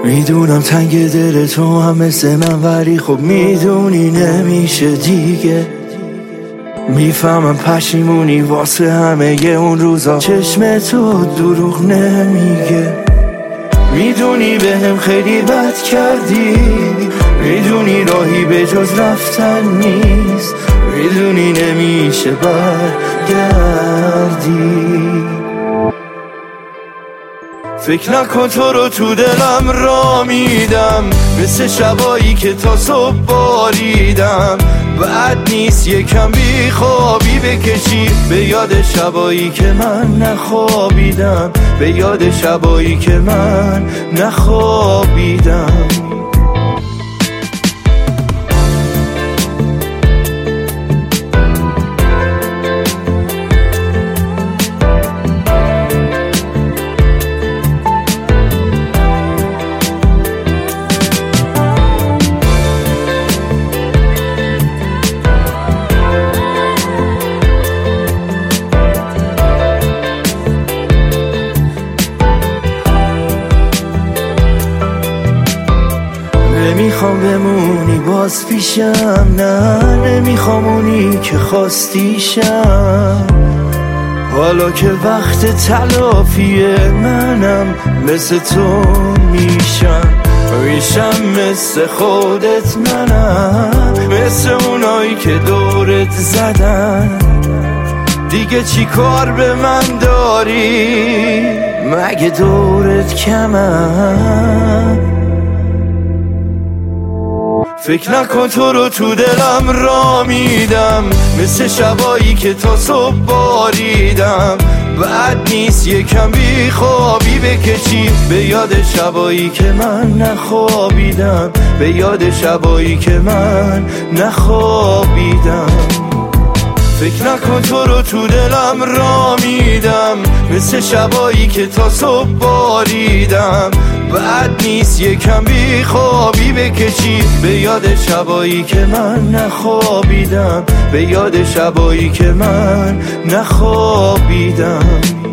میدونم تنگ دل تو هم مثل من، ولی خب میدونی نمیشه دیگه. میفهمم پشیمونی واسه همه اون روزا، چشم تو دروغ نمیگه. میدونی بهم خیلی بد کردی، میدونی راهی به جز رفتن نیست، میدونی نمیشه برگردی. فکر نکن تو رو تو دلم را میدم، مثل شبایی که تا صبح باریدم. بد نیست یکم بی خوابی بکشی به یاد شبایی که من نخوابیدم، به یاد شبایی که من نخوابیدم. نمیخوام بمونی باز پیشم، نه نمیخوام اونی که خواستیشم. حالا که وقت تلافیه منم مثل تو میشم مثل خودت منم، مثل اونایی که دورت زدن. دیگه چی کار به من داری؟ مگه دورت کمم؟ فکر نکن تو رو تو دلم را میدم، مثل شبایی که تا صبح باریدم. بد نیست یکم بی خوابی بکشی به یاد شبایی که من نخوابیدم، به یاد شبایی که من نخوابیدم. فکر نکن تو رو تو دلم را میدم، مثل شبایی که تا صبح باریدم. بد نیست یکم بی خوابی بکشی به یاد شبایی که من نخوابیدم، به یاد شبایی که من نخوابیدم.